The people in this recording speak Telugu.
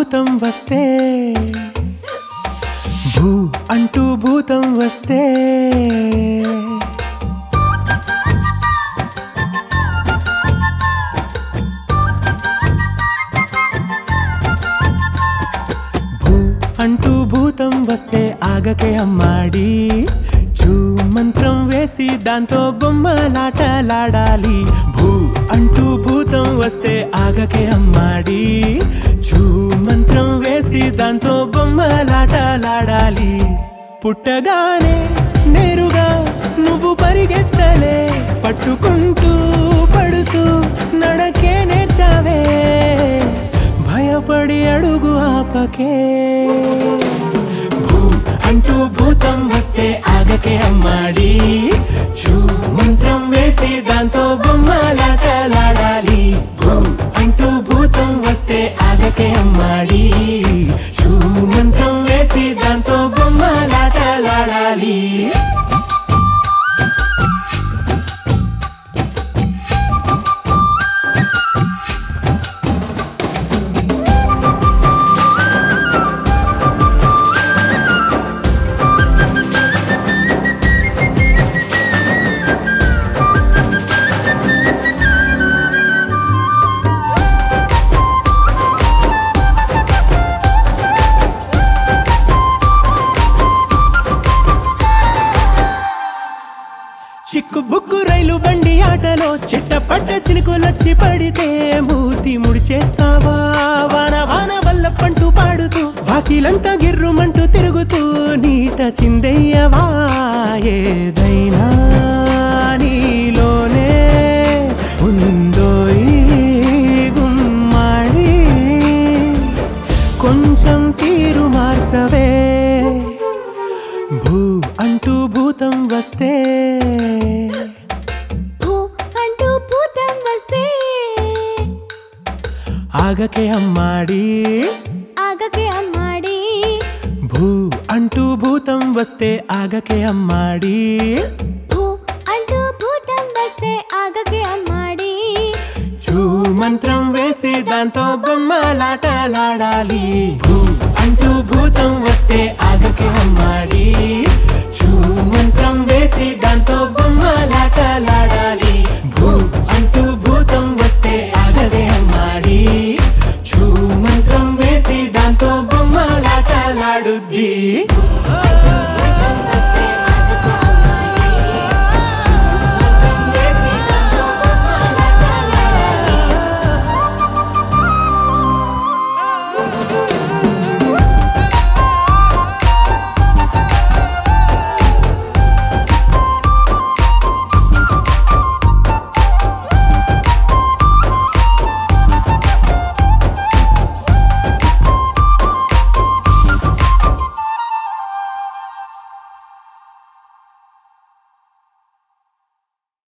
భూతం వస్తే భూ అంటూ భూతం వస్తే భూ అంటూ భూతం వస్తే ఆగకే అమ్మాడి చూ మంత్రం వేసి దాంతో బొమ్మలాటలాడాలి భూ అంటూ భూతం వస్తే ఆగకే అమ్మాడి చూ మంత్రం వేసి దాంతో బొమ్మలాటలాడాలి పుట్టగానే నేరుగా నువ్వు పరిగెత్తలే పట్టుకుంటూ పడుతూ నడకే నేర్చావే భయపడి అడుగు ఆపకే భూ అంటూ భూతం వస్తే ఆగకే అమ్మాడి చూ మంత్రం వేసి దాంతో బొమ్మలాటలాడాలి భూ అంటూ భూతం వస్తే ఆగకే అమ్మాడి చూ మంత్రం వేసి దాంతో బొమ్మలాటలాడాలి చిక్కు బుక్కు రైలు బండి ఆటలో చిట్టపట్ట చినుకులొచ్చి పడితే మూతి ముడిచేస్తావా వాన వాన వల్ల పంటూ పాడుతూ వాకిలంతా గిర్రుమంటూ తిరుగుతూ నీట చిందయ్యవా ఏదైనా నీలోనే ఉందో ఈ గుమ్మాడి కొంచెం తీరు మార్చవే భూ అంటూ భూతం వస్తే భూ అంటూ భూతం వస్తే ఆగకే అమ్మాడి ఆగకే అమ్మాడి భూ అంటూ భూతం వస్తే ఆగకే అమ్మాడి భూ అంటూ భూతం వస్తే ఆగకే అమ్మాడి చూ మంత్రం వేసి దాంతో బొమ్మలాటలాడాలి భూ అంటూ భూతం వస్తే ఆగకే అమ్మాడి చూ మంత్రం వేసి దాంతో బొమ్మలాటలాడాలి భూ అంటూ భూతం వస్తే ఆగదే అమ్మాడి చూ మంత్రం వేసి దాంతో బొమ్మలాటలాడుద్ది